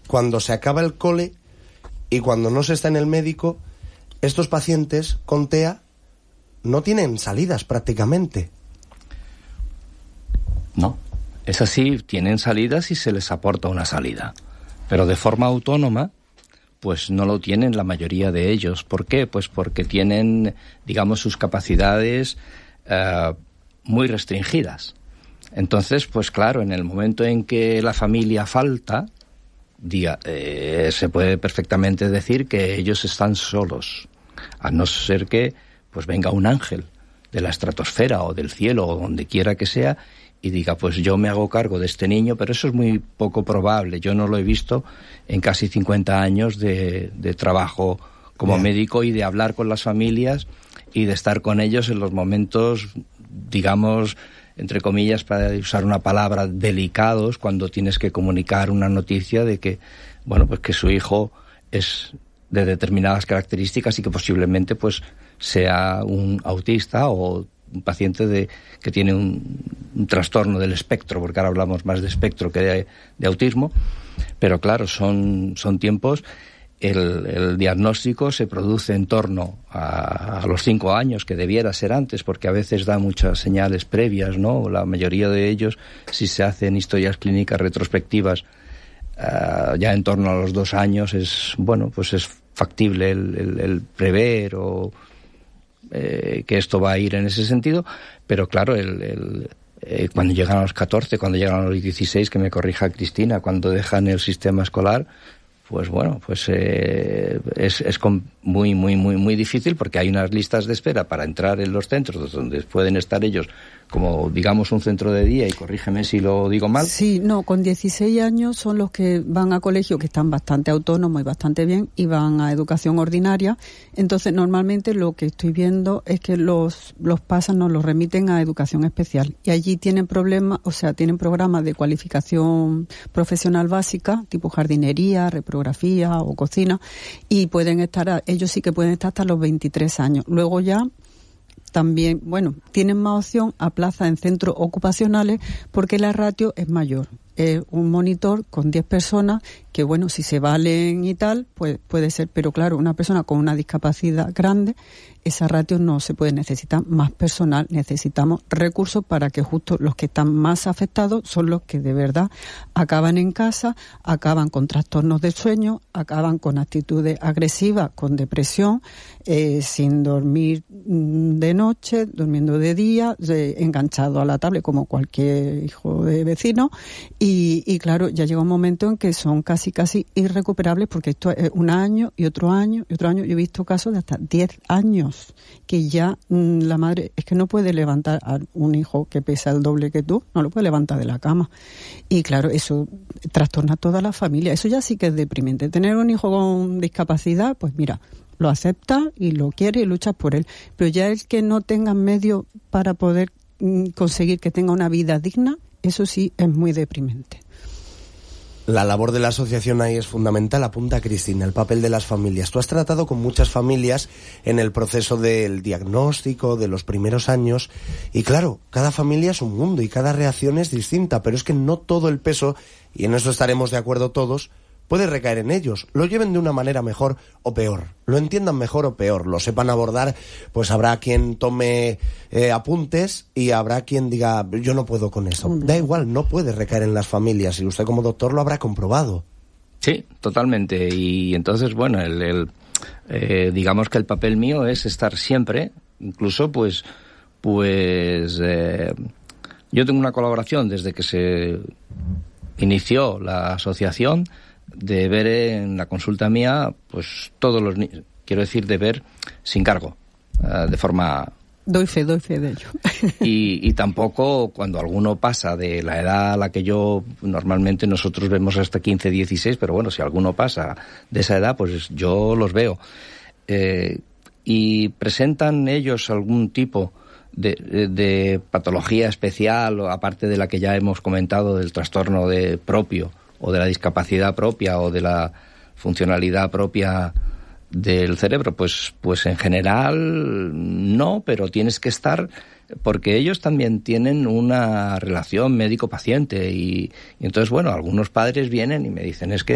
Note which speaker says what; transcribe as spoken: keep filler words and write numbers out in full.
Speaker 1: cuando se acaba el cole y cuando no se está en el médico, estos pacientes con T E A no tienen salidas prácticamente.
Speaker 2: No, es así, tienen salidas y se les aporta una salida. Pero de forma autónoma, pues no lo tienen la mayoría de ellos. ¿Por qué? Pues porque tienen, digamos, sus capacidades uh, muy restringidas. Entonces, pues claro, en el momento en que la familia falta, diga, eh, se puede perfectamente decir que ellos están solos, a no ser que pues venga un ángel de la estratosfera o del cielo o donde quiera que sea y diga, pues yo me hago cargo de este niño, pero eso es muy poco probable. Yo no lo he visto en casi cincuenta años de, de trabajo como yeah. médico y de hablar con las familias y de estar con ellos en los momentos, digamos, entre comillas, para usar una palabra, delicados, cuando tienes que comunicar una noticia de que, bueno, pues que su hijo es de determinadas características y que posiblemente pues sea un autista o un paciente de que tiene un, un trastorno del espectro, porque ahora hablamos más de espectro que de, de autismo, pero claro, son, son tiempos. El, el diagnóstico se produce en torno a, a los cinco años, que debiera ser antes, porque a veces da muchas señales previas, ¿no? La mayoría de ellos, si se hacen historias clínicas retrospectivas, uh, ya en torno a los dos años es, bueno, pues es factible el, el, el prever o eh, que esto va a ir en ese sentido, pero claro, el, el eh, cuando llegan a los catorce, cuando llegan a los dieciséis, que me corrija Cristina, cuando dejan el sistema escolar, pues bueno, pues eh, es, es muy, muy, muy, muy difícil, porque hay unas listas de espera para entrar en los centros donde pueden estar ellos como, digamos, un centro de día, y corrígeme si lo digo mal.
Speaker 3: Sí, no, con dieciséis años son los que van a colegio, que están bastante autónomos y bastante bien, y van a educación ordinaria. Entonces, normalmente lo que estoy viendo es que los, los pasan, nos los remiten a educación especial. Y allí tienen problemas, o sea, tienen programas de cualificación profesional básica, tipo jardinería, reprografía o cocina, y pueden estar, ellos sí que pueden estar hasta los veintitrés años. Luego ya también, bueno, tienen más opción a plaza en centros ocupacionales porque la ratio es mayor. Es un monitor con diez personas que, bueno, si se valen y tal, pues puede ser. Pero claro, una persona con una discapacidad grande, esa ratio no se puede necesitar más personal. Necesitamos recursos para que justo los que están más afectados son los que de verdad acaban en casa, acaban con trastornos del sueño, acaban con actitudes agresivas, con depresión, eh, sin dormir de noche, durmiendo de día, de, enganchado a la tablet como cualquier hijo de vecino. Y, y claro, ya llega un momento en que son casi casi irrecuperables, porque esto es un año y otro año y otro año. Yo he visto casos de hasta diez años que ya mmm, la madre es que no puede levantar a un hijo que pesa el doble que tú, no lo puede levantar de la cama. Y claro, eso trastorna a toda la familia. Eso ya sí que es deprimente. Tener un hijo con discapacidad, pues mira, lo acepta y lo quiere y luchas por él. Pero ya el que no tenga medios para poder mmm, conseguir que tenga una vida digna, eso sí es muy deprimente.
Speaker 1: La labor de la asociación ahí es fundamental. Apunta Cristina, el papel de las familias. Tú has tratado con muchas familias en el proceso del diagnóstico, de los primeros años, y claro, cada familia es un mundo y cada reacción es distinta, pero es que no todo el peso, y en eso estaremos de acuerdo todos, puede recaer en ellos. Lo lleven de una manera mejor o peor, lo entiendan mejor o peor, lo sepan abordar, pues habrá quien tome eh, apuntes y habrá quien diga, yo no puedo con eso. Da igual, no puede recaer en las familias, y usted como doctor lo habrá comprobado.
Speaker 2: Sí, totalmente. Y entonces, bueno, el, el eh, digamos que el papel mío es estar siempre, incluso pues, pues eh, yo tengo una colaboración desde que se inició la asociación, de ver en la consulta mía, pues todos los niños, quiero decir, de ver sin cargo, uh, de forma...
Speaker 3: Doy fe, doy fe de ello.
Speaker 2: Y, y tampoco cuando alguno pasa de la edad a la que yo, normalmente nosotros vemos hasta quince, dieciséis, pero bueno, si alguno pasa de esa edad, pues yo los veo. Eh, y presentan ellos algún tipo de, de, de patología especial, o aparte de la que ya hemos comentado, del trastorno de propio, o de la discapacidad propia, o de la funcionalidad propia del cerebro, pues, pues en general no, pero tienes que estar, porque ellos también tienen una relación médico-paciente, y, y entonces, bueno, algunos padres vienen y me dicen, es que